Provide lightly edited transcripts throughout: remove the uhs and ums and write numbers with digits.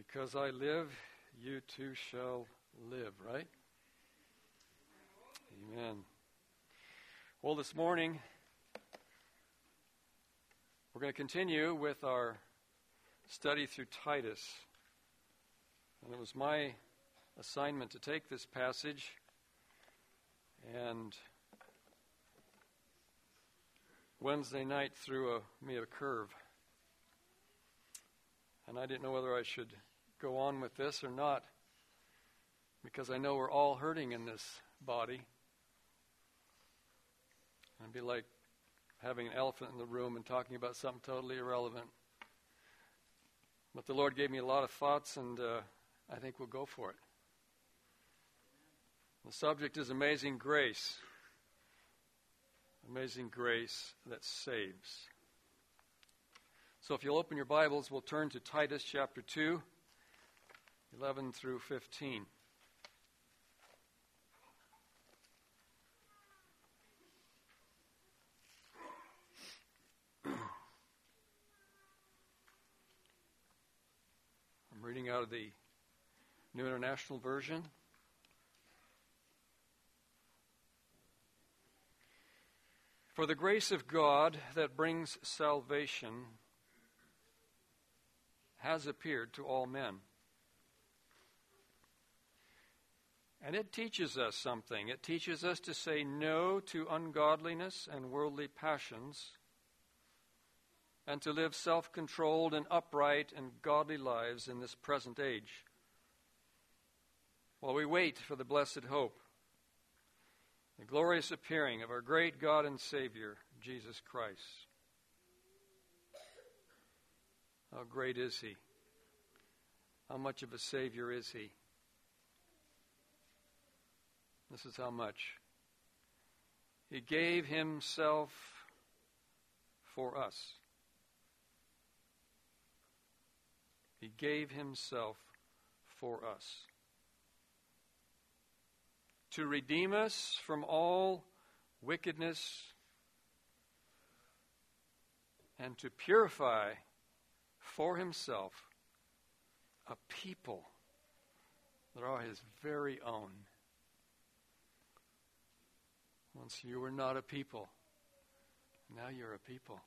Because I live, you too shall live, right? Amen. Well, this morning, we're going to continue with our study through Titus. And it was my assignment to take this passage and Wednesday night threw me a curve. And I didn't know whether I should go on with this or not, because I know we're all hurting in this body. It'd be like having an elephant in the room and talking about something totally irrelevant. But the Lord gave me a lot of thoughts, and I think we'll go for it. The subject is amazing grace. Amazing grace that saves. So if you'll open your Bibles, we'll turn to Titus chapter 2, 11 through 15. I'm reading out of the New International Version. For the grace of God that brings salvation has appeared to all men. And it teaches us something. It teaches us to say no to ungodliness and worldly passions, and to live self-controlled and upright and godly lives in this present age, while we wait for the blessed hope, the glorious appearing of our great God and Savior, Jesus Christ. How great is He? How much of a Savior is He? This is how much. He gave Himself for us. He gave Himself for us, to redeem us from all wickedness and to purify for Himself a people that are His very own. Once you were not a people, now you're a people.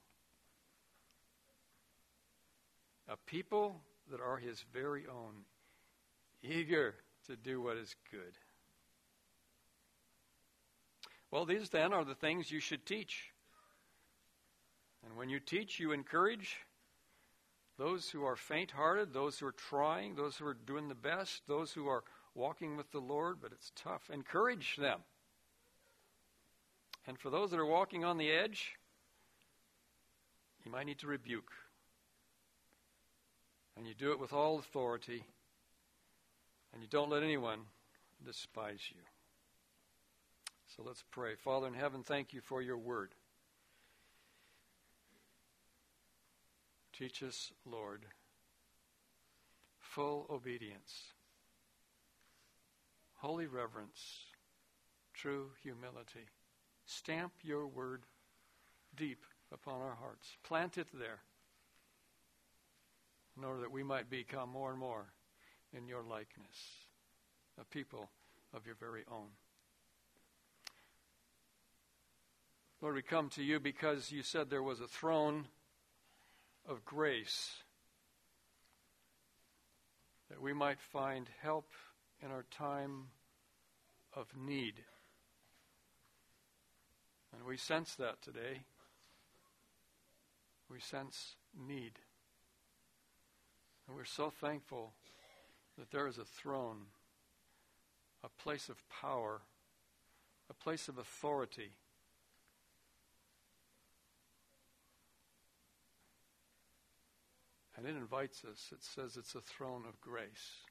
A people that are His very own, eager to do what is good. Well, these then are the things you should teach. And when you teach, you encourage those who are faint-hearted, those who are trying, those who are doing the best, those who are walking with the Lord, but it's tough. Encourage them. And for those that are walking on the edge, you might need to rebuke. And you do it with all authority, and you don't let anyone despise you. So let's pray. Father in heaven, thank You for Your word. Teach us, Lord, full obedience, holy reverence, true humility. Stamp Your word deep upon our hearts. Plant it there in order that we might become more and more in Your likeness, a people of Your very own. Lord, we come to You because You said there was a throne of grace, that we might find help in our time of need. And we sense that today. We sense need. And we're so thankful that there is a throne, a place of power, a place of authority. And it invites us. It says it's a throne of grace.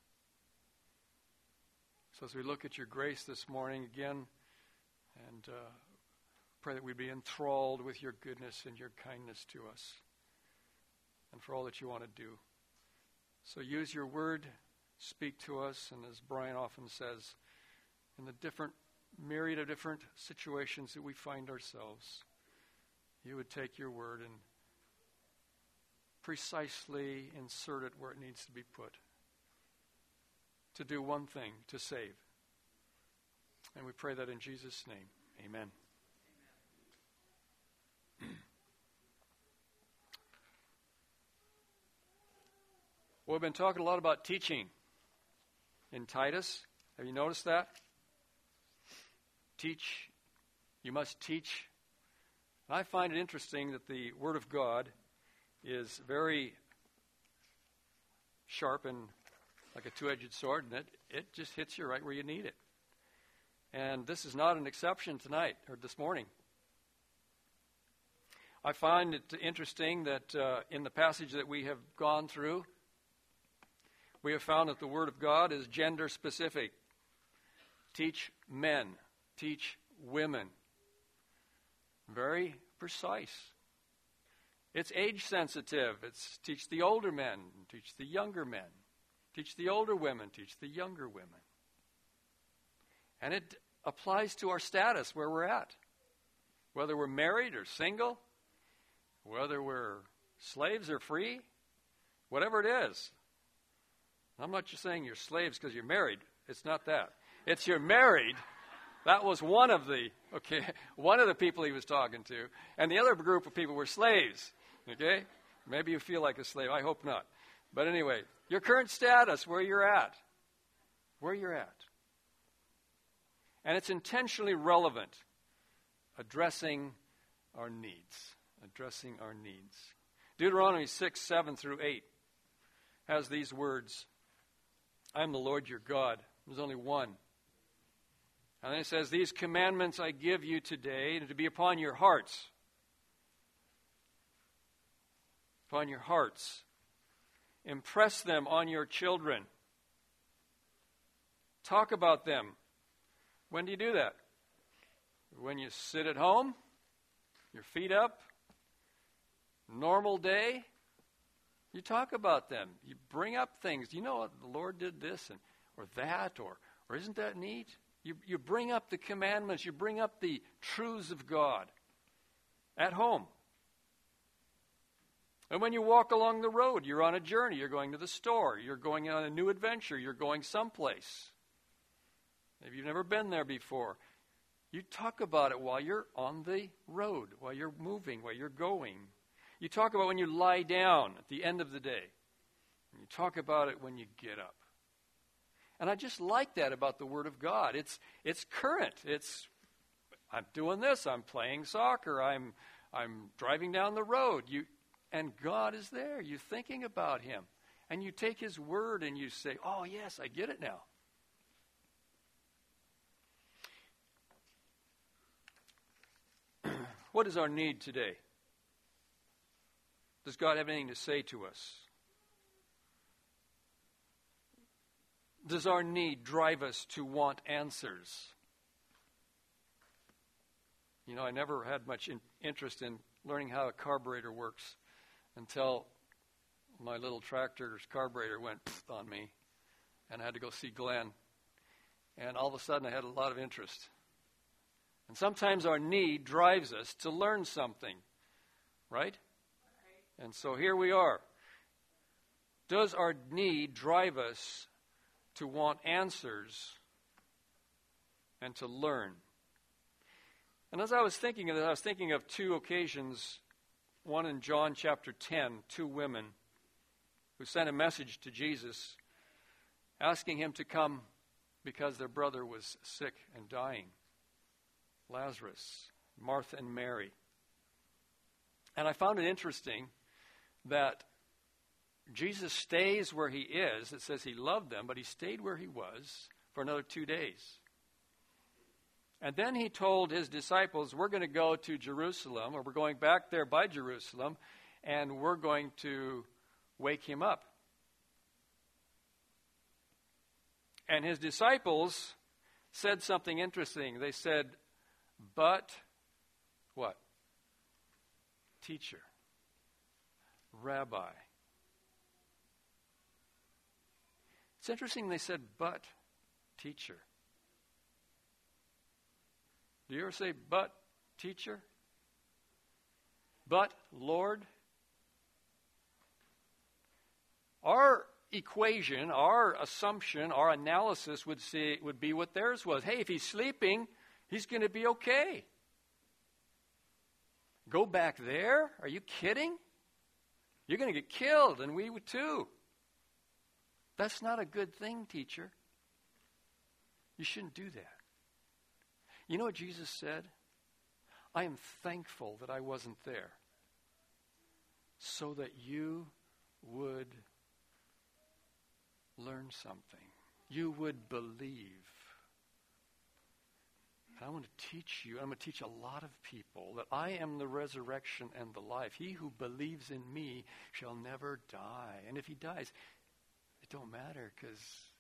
So as we look at Your grace this morning again, and pray that we be enthralled with Your goodness and Your kindness to us, and for all that You want to do. So use Your word, speak to us, and as Brian often says, in the different myriad of different situations that we find ourselves, You would take Your word and precisely insert it where it needs to be put. to do one thing, to save. And we pray that in Jesus' name. Amen. Well, we've been talking a lot about teaching in Titus. Have you noticed that? Teach. You must teach. And I find it interesting that the Word of God is very sharp and like a two-edged sword, and it just hits you right where you need it. And this is not an exception tonight or this morning. I find it interesting that in the passage that we have gone through, we have found that the Word of God is gender specific. Teach men, teach women. Very precise. It's age sensitive. It's teach the older men, teach the younger men. Teach the older women, teach the younger women. And it applies to our status, where we're at. Whether we're married or single, whether we're slaves or free, whatever it is. I'm not just saying you're slaves because you're married. It's not that. It's you're married. That was one of the people he was talking to. And the other group of people were slaves. Okay? Maybe you feel like a slave. I hope not. But anyway, your current status, where you're at. Where you're at. And it's intentionally relevant. Addressing our needs. Addressing our needs. Deuteronomy 6, 7 through 8 has these words. I am the Lord your God. There's only one. And then it says, these commandments I give you today to be upon your hearts. Upon your hearts. Impress them on your children. Talk about them. When do you do that? When you sit at home, your feet up, normal day, you talk about them. You bring up things. You know what? The Lord did this or that, or isn't that neat? You bring up the commandments. You bring up the truths of God at home. And when you walk along the road, you're on a journey. You're going to the store. You're going on a new adventure. You're going someplace. Maybe you've never been there before. You talk about it while you're on the road, while you're moving, while you're going. You talk about when you lie down at the end of the day. And you talk about it when you get up. And I just like that about the Word of God. It's current. I'm doing this. I'm playing soccer. I'm driving down the road. And God is there. You're thinking about Him. And you take His Word and you say, oh, yes, I get it now. What is our need today? Does God have anything to say to us? Does our need drive us to want answers? You know, I never had much interest in learning how a carburetor works until my little tractor's carburetor went on me, and I had to go see Glenn. And all of a sudden, I had a lot of interest. And sometimes our need drives us to learn something, right? And so here we are. Does our need drive us to want answers and to learn? And as I was thinking of this, I was thinking of two occasions. One in John chapter 10, two women who sent a message to Jesus asking him to come because their brother was sick and dying. Lazarus, Martha and Mary. And I found it interesting that Jesus stays where he is. It says he loved them, but he stayed where he was for another 2 days. And then he told his disciples, we're going to go to Jerusalem, or we're going back there by Jerusalem, and we're going to wake him up. And his disciples said something interesting. They said, but what? Teacher. Rabbi. It's interesting they said, but teacher. Do you ever say, but teacher? But Lord? Our equation, our assumption, our analysis would be what theirs was. Hey, if he's sleeping, he's going to be okay. Go back there? Are you kidding? You're going to get killed, and we would too. That's not a good thing, teacher. You shouldn't do that. You know what Jesus said? I am thankful that I wasn't there, so that you would learn something. You would believe. And I want to teach you, I'm going to teach a lot of people that I am the resurrection and the life. He who believes in me shall never die. And if he dies, it don't matter, because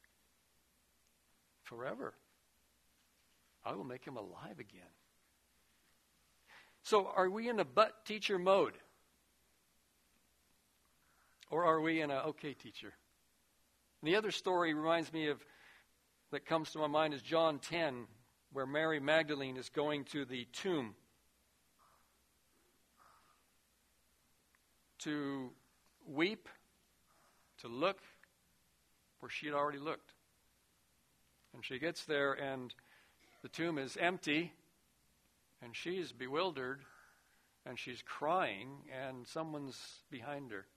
forever I will make him alive again. So are we in a but teacher mode? Or are we in a okay teacher? And the other story reminds me of, that comes to my mind, is John 10, where Mary Magdalene is going to the tomb to weep, to look where she had already looked. And she gets there and the tomb is empty, and she's bewildered, and she's crying, and someone's behind her.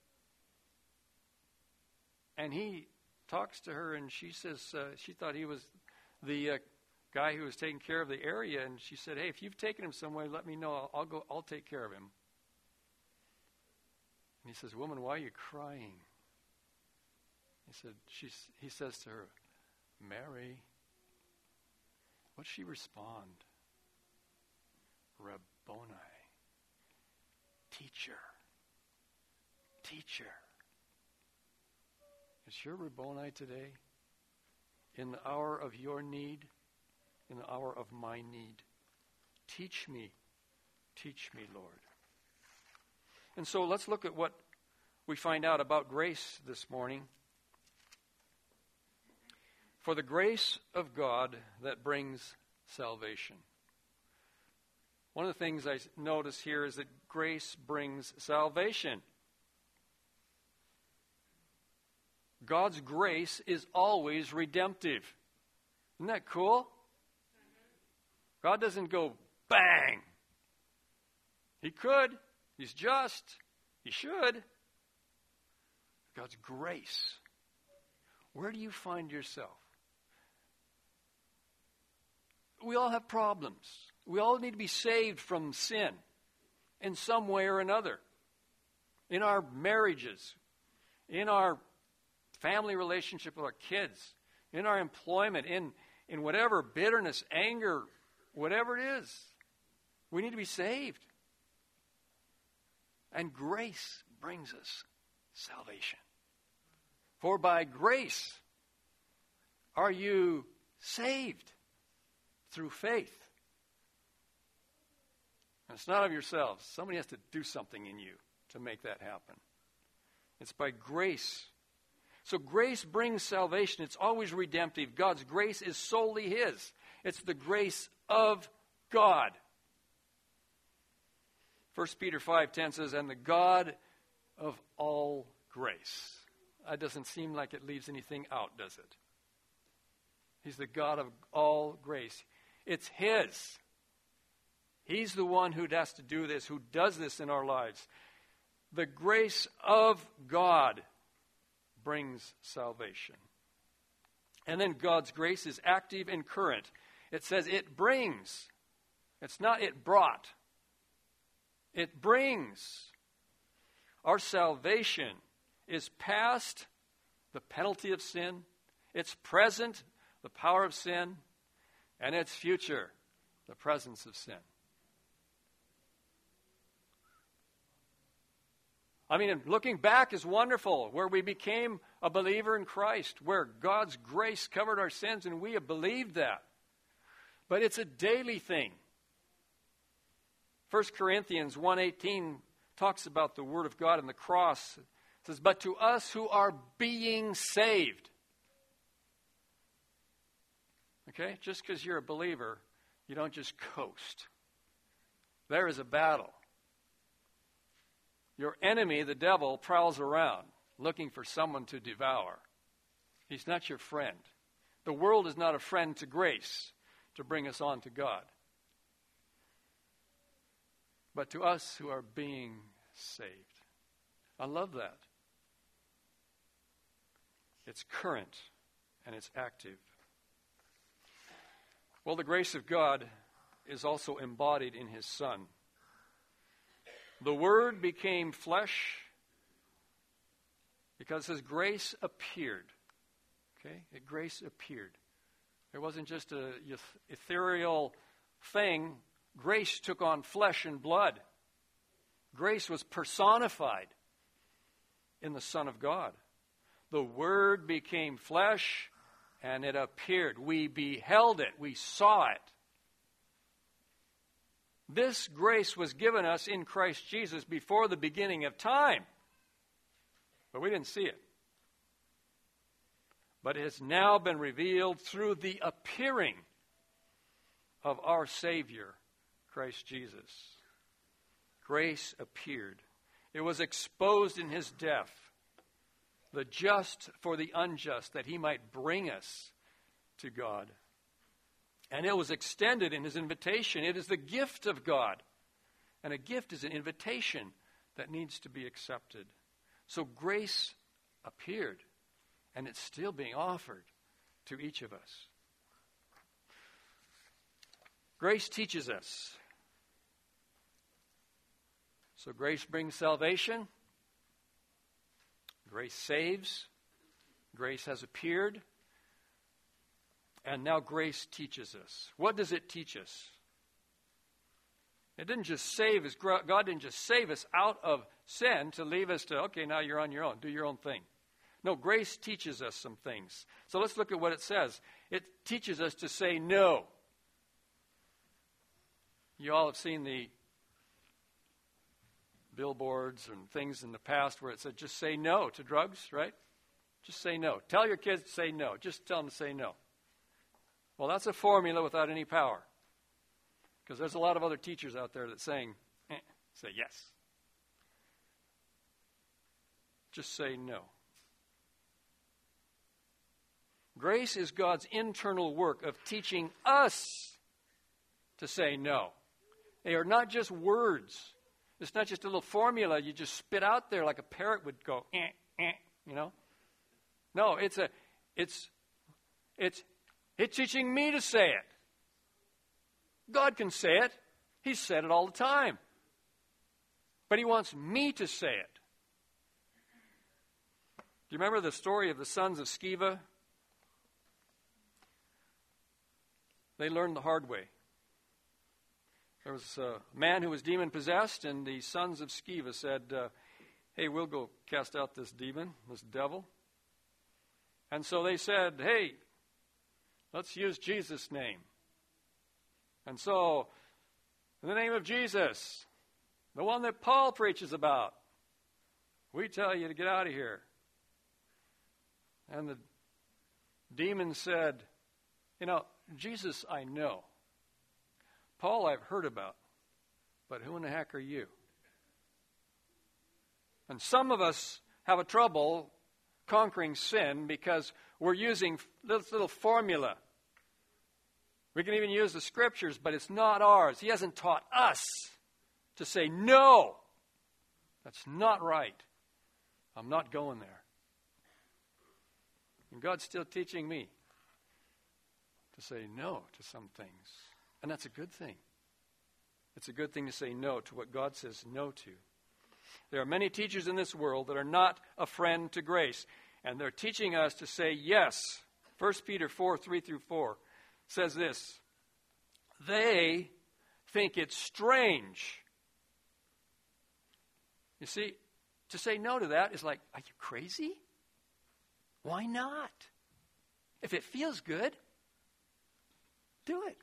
And he talks to her, and she says she thought he was the guy who was taking care of the area, and she said, hey, if you've taken him somewhere, let me know. I'll take care of him. And he says, woman, why are you crying? He says to her, Mary. What'd she respond? Rabboni. Teacher. Teacher. Is your Rabboni today? In the hour of your need? In the hour of my need? Teach me. Teach me, Lord. And so let's look at what we find out about grace this morning. For the grace of God that brings salvation. One of the things I notice here is that grace brings salvation. God's grace is always redemptive. Isn't that cool? God doesn't go bang. He could. He's just. He should. God's grace. Where do you find yourself? We all have problems. We all need to be saved from sin in some way or another. In our marriages, in our family relationship with our kids, in our employment, in whatever bitterness, anger, whatever it is. We need to be saved. And grace brings us salvation. For by grace are you saved. Through faith. And it's not of yourselves. Somebody has to do something in you to make that happen. It's by grace. So grace brings salvation. It's always redemptive. God's grace is solely His. It's the grace of God. 1 Peter 5:10 says, and the God of all grace. That doesn't seem like it leaves anything out, does it? He's the God of all grace. It's His. He's the one who has to do this, who does this in our lives. The grace of God brings salvation. And then God's grace is active and current. It says it brings. It's not it brought. It brings. Our salvation is past the penalty of sin. It's present, the power of sin. And its future, the presence of sin. I mean, looking back is wonderful, where we became a believer in Christ, where God's grace covered our sins, and we have believed that. But it's a daily thing. 1 Corinthians 1:18 talks about the Word of God and the cross. It says, but to us who are being saved. Okay? Just because you're a believer, you don't just coast. There is a battle. Your enemy, the devil, prowls around. looking for someone to devour. He's not your friend. The world is not a friend to grace to bring us on to God. But to us who are being saved. I love that. It's current and it's active. Well, the grace of God is also embodied in his Son. The Word became flesh because his grace appeared. Okay? Grace appeared. It wasn't just an ethereal thing. Grace took on flesh and blood. Grace was personified in the Son of God. The Word became flesh and it appeared. We beheld it. We saw it. This grace was given us in Christ Jesus before the beginning of time. But we didn't see it. But it has now been revealed through the appearing of our Savior, Christ Jesus. Grace appeared. It was exposed in his death, the just for the unjust, that he might bring us to God. And it was extended in his invitation. It is the gift of God. And a gift is an invitation that needs to be accepted. So grace appeared, and it's still being offered to each of us. Grace teaches us. So grace brings salvation. Grace saves. Grace has appeared. And now grace teaches us. What does it teach us? It didn't just save us. God didn't just save us out of sin to leave us to, okay, now you're on your own. Do your own thing. No, grace teaches us some things. So let's look at what it says. It teaches us to say no. You all have seen the billboards and things in the past where it said just say no to drugs, right? Just say no. Tell your kids to say no. Just tell them to say no. Well, that's a formula without any power. Because there's a lot of other teachers out there that saying, say yes. Just say no. Grace is God's internal work of teaching us to say no. They are not just words. It's not just a little formula you just spit out there like a parrot would go, you know. No, it's teaching me to say it. God can say it. He's said it all the time. But he wants me to say it. Do you remember the story of the sons of Sceva? They learned the hard way. There was a man who was demon-possessed, and the sons of Sceva said, hey, we'll go cast out this demon, this devil. And so they said, hey, let's use Jesus' name. And so, in the name of Jesus, the one that Paul preaches about, we tell you to get out of here. And the demon said, you know, Jesus I know. Paul I've heard about. But who in the heck are you? And some of us have a trouble conquering sin because we're using this little formula. We can even use the scriptures, but it's not ours. He hasn't taught us to say, no, that's not right. I'm not going there. And God's still teaching me to say no to some things. And that's a good thing. It's a good thing to say no to what God says no to. There are many teachers in this world that are not a friend to grace. And they're teaching us to say yes. 1 Peter 4, 3-4 says this. They think it's strange. You see, to say no to that is like, are you crazy? Why not? If it feels good, do it.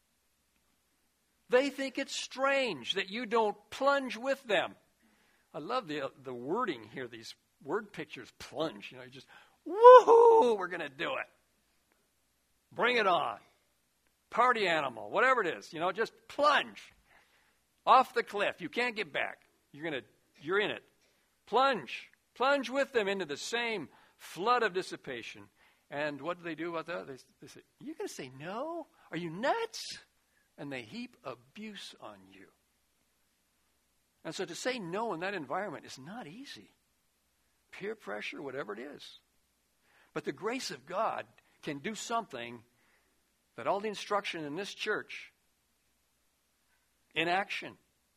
They think it's strange that you don't plunge with them. I love the wording here, these word pictures, plunge. You know, you just, woohoo, we're going to do it. Bring it on. Party animal, whatever it is, you know, just plunge. Off the cliff. You can't get back. You're in it. Plunge. Plunge with them into the same flood of dissipation. And what do they do about that? They say, you're going to say no? Are you nuts? And they heap abuse on you. And so to say no in that environment is not easy. Peer pressure, whatever it is. But the grace of God can do something that all the instruction in this church, in action,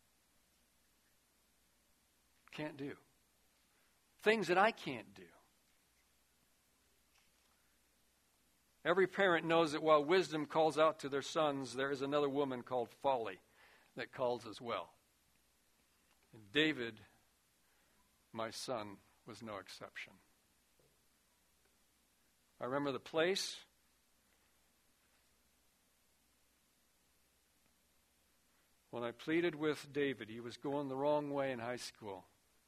can't do. Things that I can't do. Every parent knows that while wisdom calls out to their sons, there is another woman called folly that calls as well. And David, my son, was no exception. I remember the place. When I pleaded with David, he was going the wrong way in high school.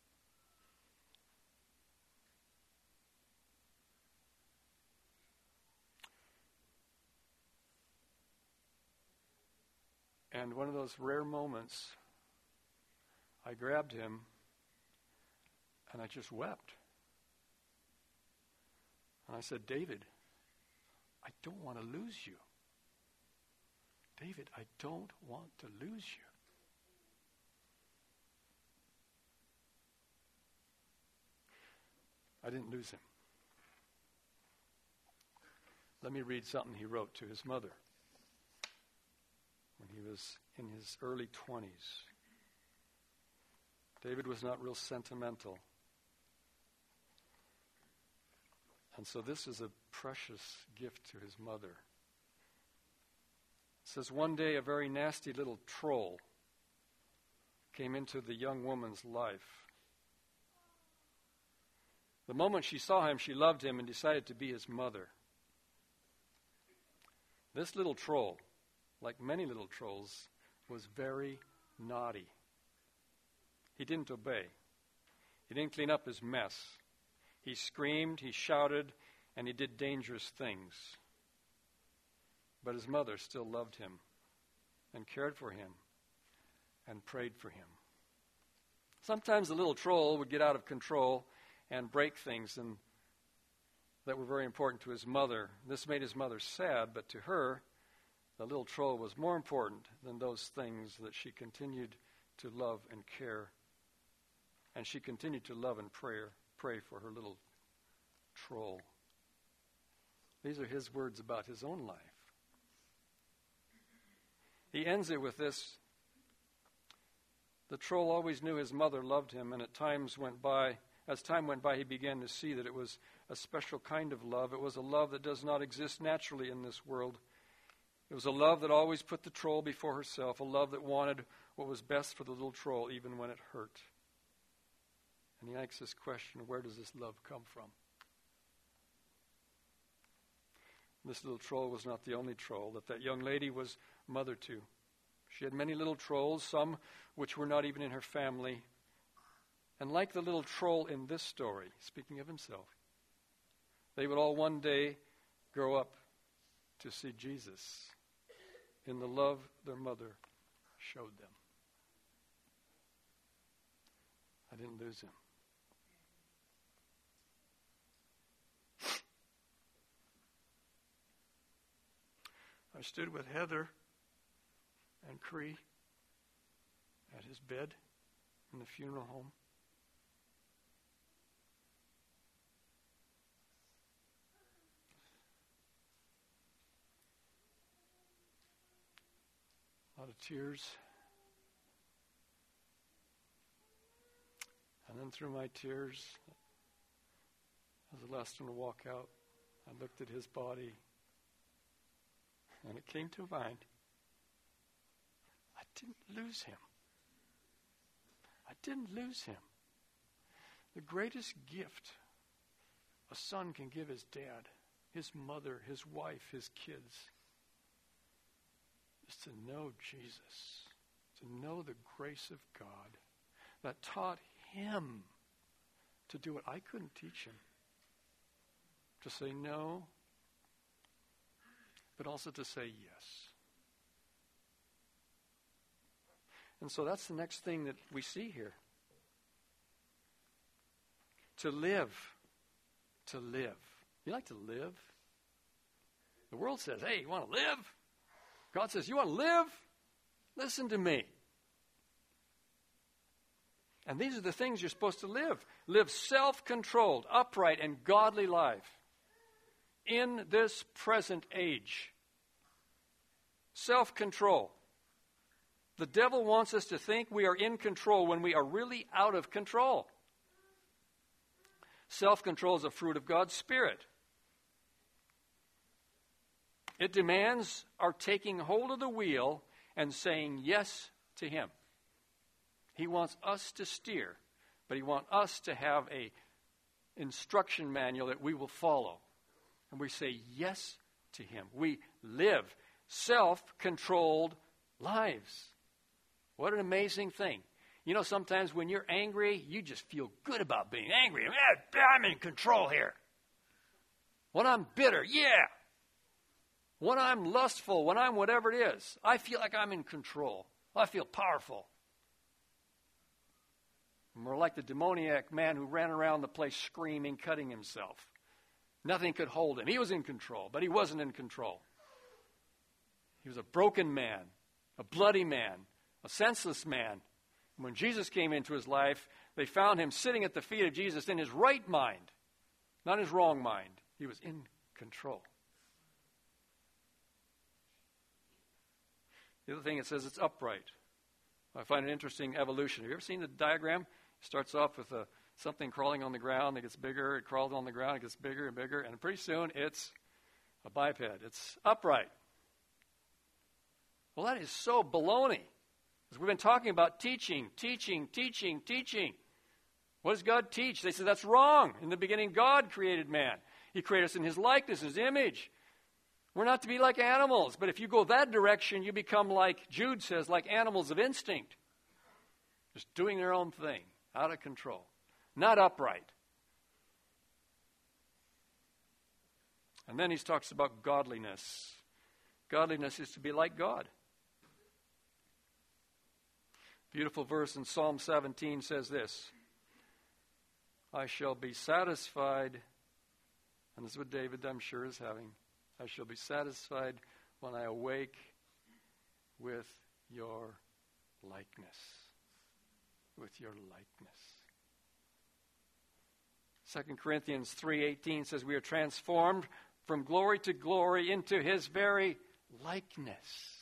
And one of those rare moments, I grabbed him and I just wept. And I said, David, I don't want to lose you. David, I don't want to lose you. I didn't lose him. Let me read something he wrote to his mother when he was in his early 20s. David was not real sentimental. And so this is a precious gift to his mother. It says, one day a very nasty little troll came into the young woman's life. The moment she saw him, she loved him and decided to be his mother. This little troll, like many little trolls, was very naughty. He didn't obey. He didn't clean up his mess. He screamed, he shouted, and he did dangerous things. But his mother still loved him and cared for him and prayed for him. Sometimes the little troll would get out of control and break things that were very important to his mother. This made his mother sad, but to her, the little troll was more important than those things that she continued to love and care. And she continued to love and pray for her little troll. These are his words about his own life. He ends it with this. The troll always knew his mother loved him, and as time went by, he began to see that it was a special kind of love. It was a love that does not exist naturally in this world. It was a love that always put the troll before herself, a love that wanted what was best for the little troll, even when it hurt. And he asks this question, where does this love come from? This little troll was not the only troll that young lady was mother to. She had many little trolls, some which were not even in her family. And like the little troll in this story, speaking of himself, they would all one day grow up to see Jesus in the love their mother showed them. I didn't lose him. I stood with Heather and Cree at his bed in the funeral home. A lot of tears. And then through my tears, as the last one to walk out, I looked at his body, and it came to mind, I didn't lose him. I didn't lose him. The greatest gift a son can give his dad, his mother, his wife, his kids, is to know Jesus, to know the grace of God that taught him to do what I couldn't teach him. To say no, but also to say yes. And so that's the next thing that we see here. to live. To live. You like to live? The world says, hey, you want to live? God says, you want to live? Listen to me. And these are the things you're supposed to live. Live self-controlled, upright, and godly life in this present age. Self-control. The devil wants us to think we are in control when we are really out of control. Self-control is a fruit of God's Spirit. It demands our taking hold of the wheel and saying yes to Him. He wants us to steer, but He wants us to have an instruction manual that we will follow. And we say yes to Him. We live self-controlled lives. What an amazing thing. You know, sometimes when you're angry, you just feel good about being angry. I'm in control here. When I'm bitter, yeah. When I'm lustful, when I'm whatever it is, I feel like I'm in control. I feel powerful. More like the demoniac man who ran around the place screaming, cutting himself. Nothing could hold him. He was in control, but he wasn't in control. He was a broken man, a bloody man, a senseless man. And when Jesus came into his life, they found him sitting at the feet of Jesus in his right mind, not his wrong mind. He was in control. The other thing, it says it's upright. I find an interesting evolution. Have you ever seen the diagram? It starts off with something crawling on the ground. It gets bigger. It crawls on the ground. It gets bigger and bigger. And pretty soon, it's a biped. It's upright. Well, that is so baloney. Because we've been talking about teaching. What does God teach? They say that's wrong. In the beginning, God created man. He created us in His likeness, His image. We're not to be like animals. But if you go that direction, you become like, Jude says, like animals of instinct. Just doing their own thing. Out of control. Not upright. And then he talks about godliness. Godliness is to be like God. Beautiful verse in Psalm 17 says this. I shall be satisfied, and this is what David, I'm sure, is having. I shall be satisfied when I awake with your likeness. With your likeness. 2 Corinthians 3:18 says we are transformed from glory to glory into His very likeness.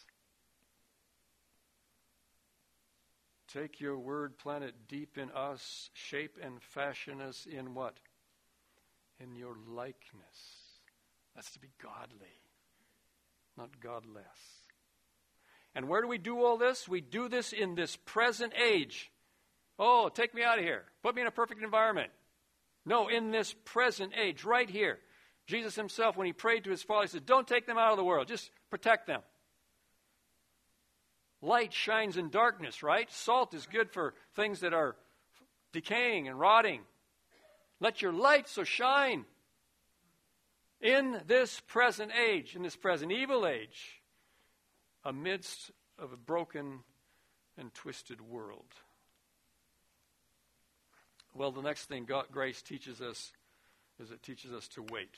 Take your word, plant it deep in us, shape and fashion us in what? In your likeness. That's to be godly, not godless. And where do we do all this? We do this in this present age. Oh, take me out of here. Put me in a perfect environment. No, in this present age, right here. Jesus Himself, when He prayed to His Father, He said, don't take them out of the world. Just protect them. Light shines in darkness, right? Salt is good for things that are decaying and rotting. Let your light so shine in this present age, in this present evil age, amidst of a broken and twisted world. Well, the next thing grace teaches us is it teaches us to wait.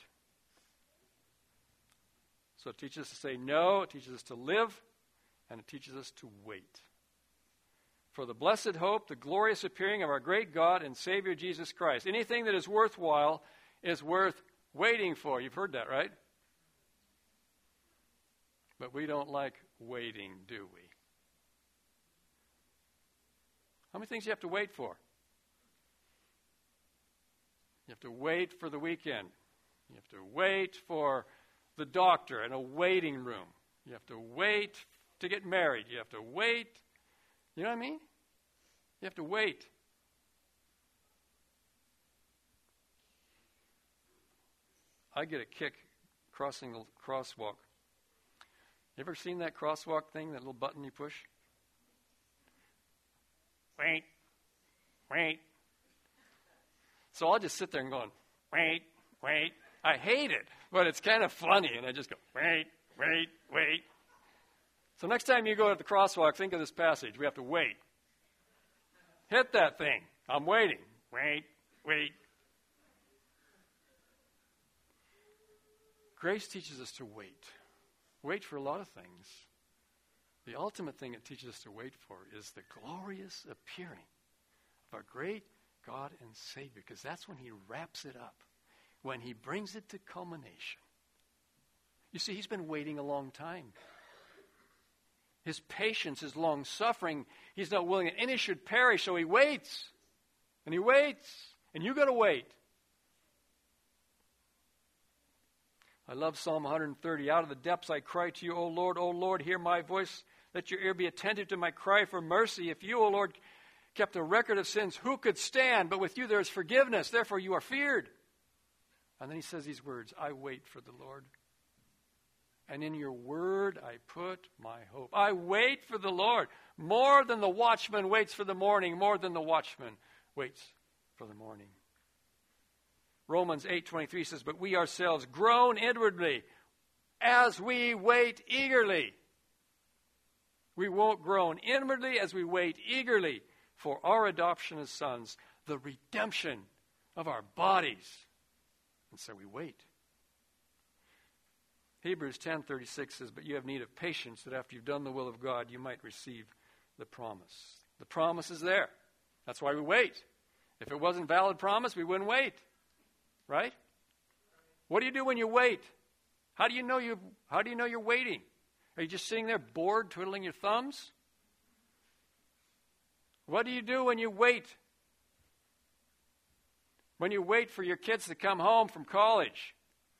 So it teaches us to say no, it teaches us to live, and it teaches us to wait. For the blessed hope, the glorious appearing of our great God and Savior Jesus Christ. Anything that is worthwhile is worth waiting for. You've heard that, right? But we don't like waiting, do we? How many things do you have to wait for? You have to wait for the weekend. You have to wait for the doctor in a waiting room. You have to wait to get married. You have to wait. You know what I mean? You have to wait. I get a kick crossing the crosswalk. You ever seen that crosswalk thing, that little button you push? Wait. So I'll just sit there and going, wait. I hate it, but it's kind of funny, and I just go, wait. So next time you go to the crosswalk, think of this passage. We have to wait. Hit that thing. I'm waiting. Wait. Grace teaches us to wait. Wait for a lot of things. The ultimate thing it teaches us to wait for is the glorious appearing of our great God and Savior, because that's when he wraps it up, when he brings it to culmination. You see, he's been waiting a long time. His patience, his long suffering, he's not willing that any should perish, so he waits. And he waits. And you got to wait. I love Psalm 130. Out of the depths I cry to you, O Lord, hear my voice. Let your ear be attentive to my cry for mercy. If you, O Lord, kept a record of sins, who could stand? But with you there is forgiveness. Therefore you are feared. And then he says these words, I wait for the Lord. And in your word I put my hope. I wait for the Lord. More than the watchman waits for the morning, more than the watchman waits for the morning. Romans 8:23 says, but we ourselves groan inwardly as we wait eagerly. We won't groan inwardly as we wait eagerly for our adoption as sons, the redemption of our bodies. And so we wait. Hebrews 10:36 says, but you have need of patience, that after you've done the will of God, you might receive the promise. The promise is there. That's why we wait. If it wasn't valid promise, we wouldn't wait. Right? What do you do when you wait? How do you know you're waiting? Are you just sitting there bored, twiddling your thumbs? What do you do when you wait? When you wait for your kids to come home from college?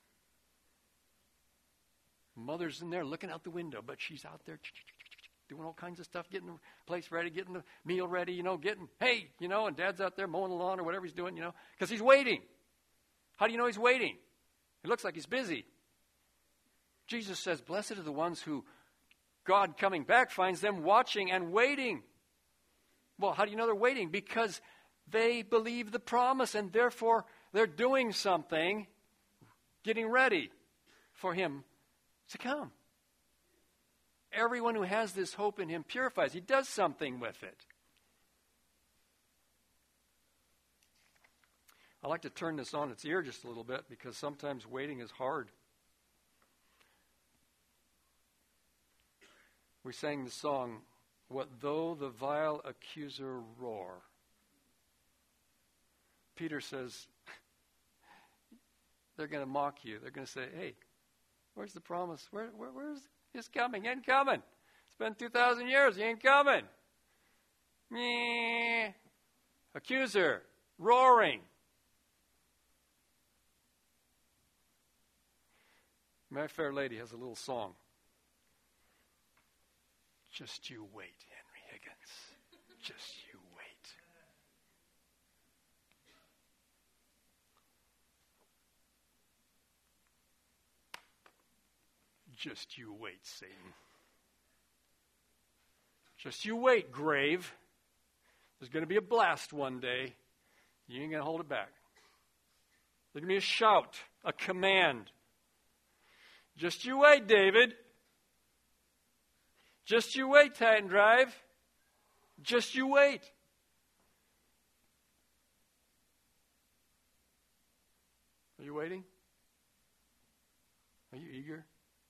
Mother's in there looking out the window, but she's out there doing all kinds of stuff, getting the place ready, getting the meal ready, and Dad's out there mowing the lawn or whatever he's doing, because he's waiting. How do you know he's waiting? It looks like he's busy. Jesus says, blessed are the ones who God coming back finds them watching and waiting. Well, how do you know they're waiting? Because they believe the promise, and therefore they're doing something, getting ready for him to come. Everyone who has this hope in him purifies. He does something with it. I like to turn this on its ear just a little bit, because sometimes waiting is hard. We sang the song, what though the vile accuser roar? Peter says, they're going to mock you. They're going to say, hey, where's the promise? Where's his coming? He ain't coming. It's been 2,000 years. He ain't coming. Meh. Accuser, roaring. My Fair Lady has a little song. Just you wait, Henry Higgins. Just you wait. Just you wait, Satan. Just you wait, grave. There's going to be a blast one day. You ain't going to hold it back. There's going to be a shout, a command. Just you wait, David. Just you wait, Titan Drive. Just you wait. Are you waiting? Are you eager?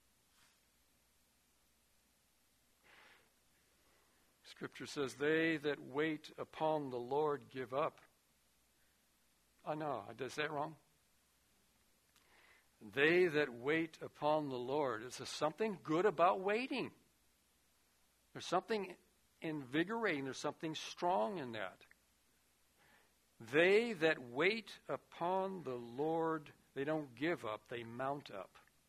Scripture says, they that wait upon the Lord give up. Oh, no, did I say it wrong? They that wait upon the Lord. Is there something good about waiting? There's something invigorating. There's something strong in that. They that wait upon the Lord, they don't give up. They mount up.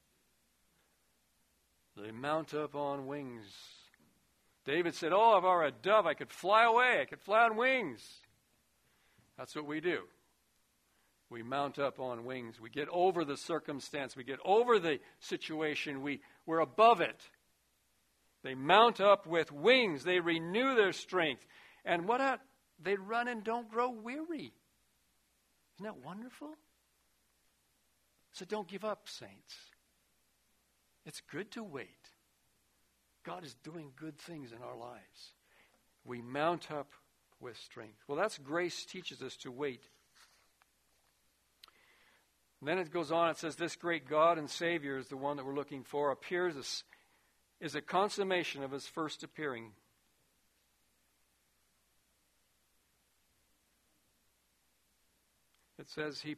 They mount up on wings. David said, oh, if I were a dove, I could fly away. I could fly on wings. That's what we do. We mount up on wings. We get over the circumstance. We get over the situation. We're above it. They mount up with wings. They renew their strength. And they run and don't grow weary. Isn't that wonderful? So don't give up, saints. It's good to wait. God is doing good things in our lives. We mount up with strength. Well, that's grace teaches us to wait. And then it goes on, it says, this great God and Savior is the one that we're looking for, is a consummation of his first appearing. It says he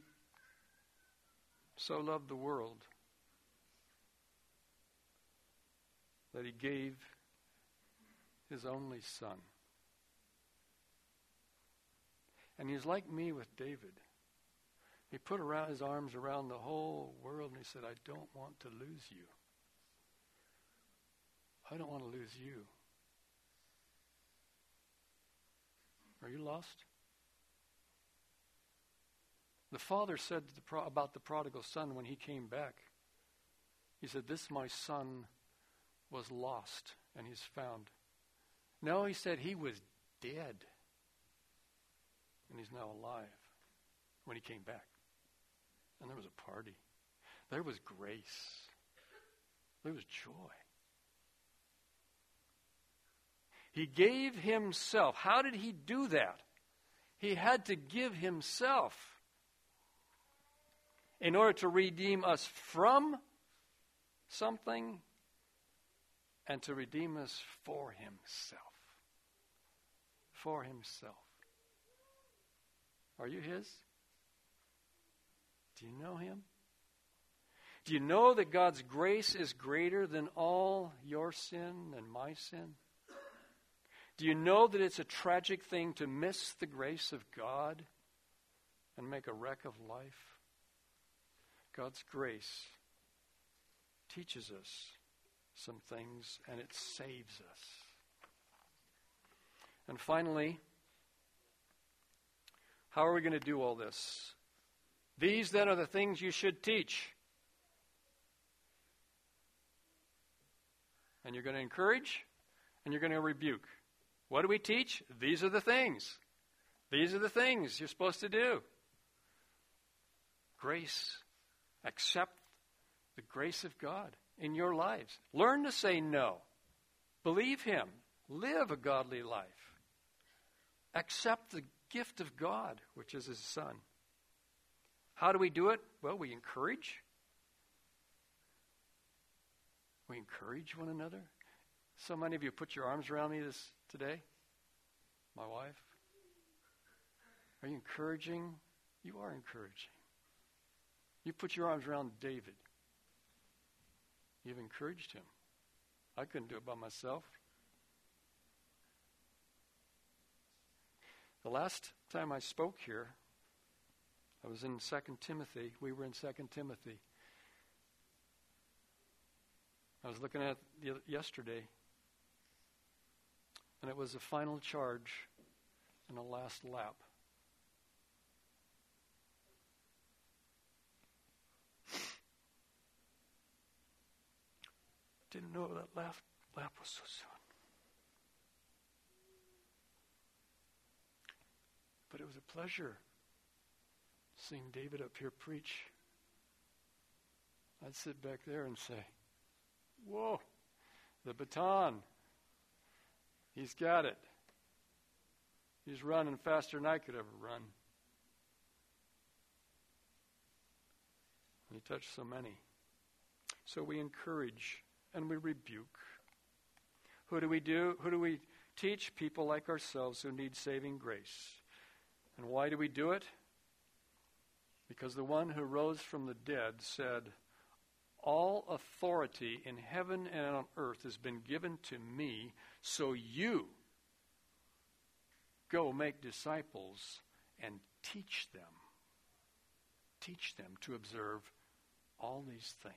so loved the world that he gave his only Son. And he's like me with David. He put his arms around the whole world and he said, I don't want to lose you. I don't want to lose you. Are you lost? The father said about the prodigal son when he came back, he said, this my son was lost and he's found. No, he said he was dead and he's now alive when he came back. And there was a party. There was grace. There was joy. He gave himself. How did he do that? He had to give himself in order to redeem us from something and to redeem us for himself. For himself. Are you his? Do you know him? Do you know that God's grace is greater than all your sin and my sin? Do you know that it's a tragic thing to miss the grace of God and make a wreck of life? God's grace teaches us some things and it saves us. And finally, how are we going to do all this? These then are the things you should teach. And you're going to encourage and you're going to rebuke. What do we teach? These are the things. These are the things you're supposed to do. Grace. Accept the grace of God in your lives. Learn to say no. Believe him. Live a godly life. Accept the gift of God, which is his Son. How do we do it? Well, we encourage. We encourage one another. So many of you put your arms around me today. My wife. Are you encouraging? You are encouraging. You put your arms around David. You've encouraged him. I couldn't do it by myself. The last time I spoke here, I was in 2 Timothy. We were in 2 Timothy. I was looking at it yesterday. And it was a final charge and a last lap. Didn't know that lap was so soon. But it was a pleasure seeing David up here preach. I'd sit back there and say, whoa, the baton. He's got it. He's running faster than I could ever run. He touched so many. So we encourage and we rebuke. Who do we do? Who do we teach? People like ourselves who need saving grace. And why do we do it? Because the one who rose from the dead said, all authority in heaven and on earth has been given to me, so you go make disciples and teach them. Teach them to observe all these things.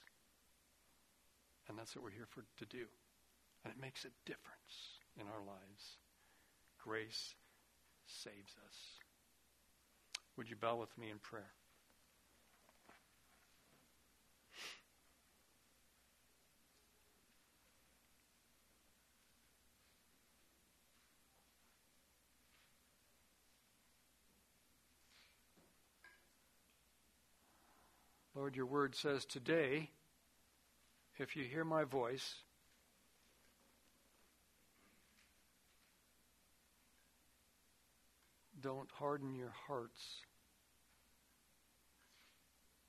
And that's what we're here to do. And it makes a difference in our lives. Grace saves us. Would you bow with me in prayer? Lord, your word says today, if you hear my voice, don't harden your hearts.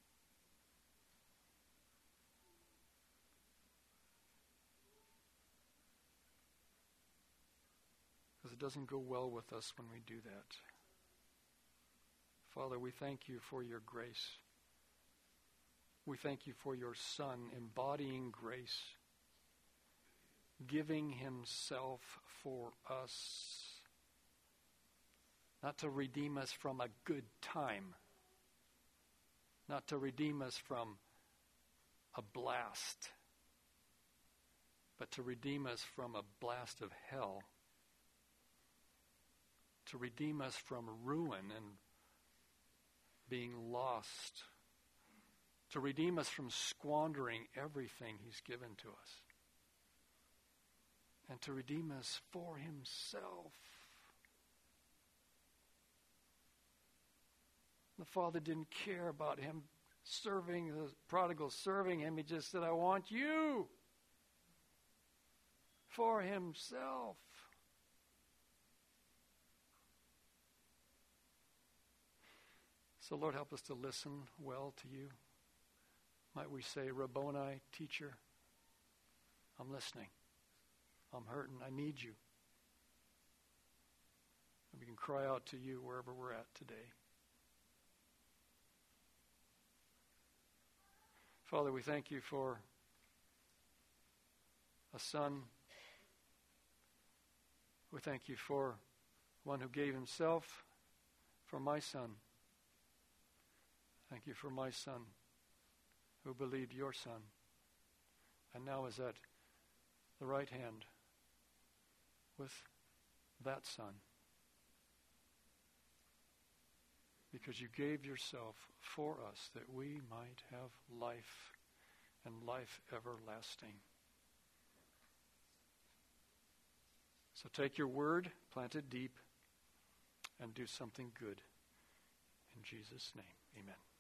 doesn't go well with us when we do that. Father, we thank you for your grace. We thank you for your Son embodying grace, giving himself for us, not to redeem us from a good time, not to redeem us from a blast, but to redeem us from a blast of hell, to redeem us from ruin and being lost, to redeem us from squandering everything he's given to us, and to redeem us for himself. The Father didn't care about him serving the prodigal, serving him. He just said, I want you for himself. So Lord, help us to listen well to you. Might we say, Rabboni, teacher, I'm listening. I'm hurting. I need you. And we can cry out to you wherever we're at today. Father, we thank you for a son. We thank you for one who gave himself for my son. Thank you for my son who believed your son and now is at the right hand with that son. Because you gave yourself for us that we might have life and life everlasting. So take your word, plant it deep, and do something good. In Jesus' name, amen.